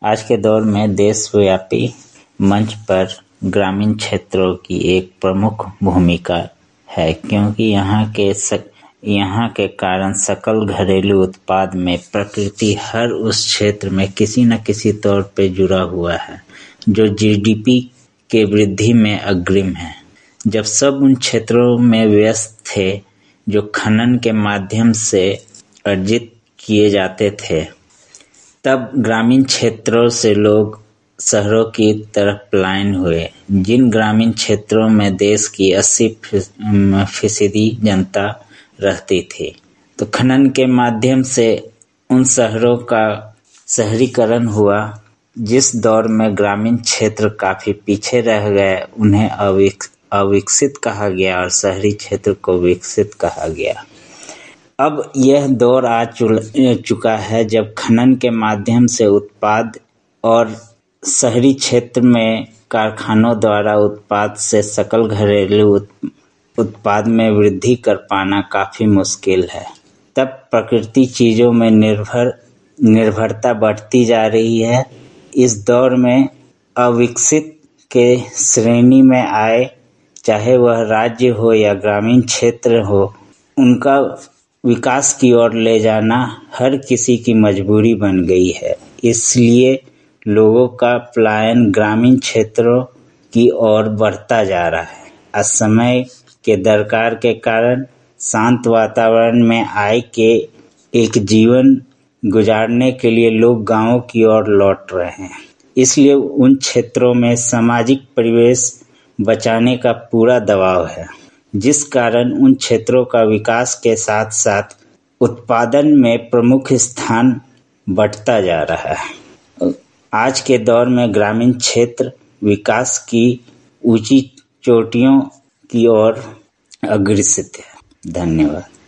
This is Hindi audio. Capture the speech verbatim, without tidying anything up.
आज के दौर में देशव्यापी मंच पर ग्रामीण क्षेत्रों की एक प्रमुख भूमिका है, क्योंकि यहाँ के सक, यहाँ के कारण सकल घरेलू उत्पाद में प्रकृति हर उस क्षेत्र में किसी न किसी तौर पे जुड़ा हुआ है, जो जीडीपी के वृद्धि में अग्रिम है। जब सब उन क्षेत्रों में व्यस्त थे जो खनन के माध्यम से अर्जित किए जाते थे, तब ग्रामीण क्षेत्रों से लोग शहरों की तरफ पलायन हुए। जिन ग्रामीण क्षेत्रों में देश की अस्सी फीसदी जनता रहती थी, तो खनन के माध्यम से उन शहरों का शहरीकरण हुआ। जिस दौर में ग्रामीण क्षेत्र काफी पीछे रह गए, उन्हें अविक, अविकसित कहा गया और शहरी क्षेत्र को विकसित कहा गया। अब यह दौर आ चुका है जब खनन के माध्यम से उत्पाद और शहरी क्षेत्र में कारखानों द्वारा उत्पाद से सकल घरेलू उत्पाद में वृद्धि कर पाना काफी मुश्किल है। तब प्रकृति चीजों में निर्भर निर्भरता बढ़ती जा रही है। इस दौर में अविकसित के श्रेणी में आए, चाहे वह राज्य हो या ग्रामीण क्षेत्र हो, उनका विकास की ओर ले जाना हर किसी की मजबूरी बन गई है। इसलिए लोगों का पलायन ग्रामीण क्षेत्रों की ओर बढ़ता जा रहा है। आज समय के दरकार के कारण शांत वातावरण में आय के एक जीवन गुजारने के लिए लोग गांवों की ओर लौट रहे हैं। इसलिए उन क्षेत्रों में सामाजिक परिवेश बचाने का पूरा दबाव है, जिस कारण उन क्षेत्रों का विकास के साथ साथ उत्पादन में प्रमुख स्थान बढ़ता जा रहा है। आज के दौर में ग्रामीण क्षेत्र विकास की ऊंची चोटियों की ओर अग्रसर है। धन्यवाद।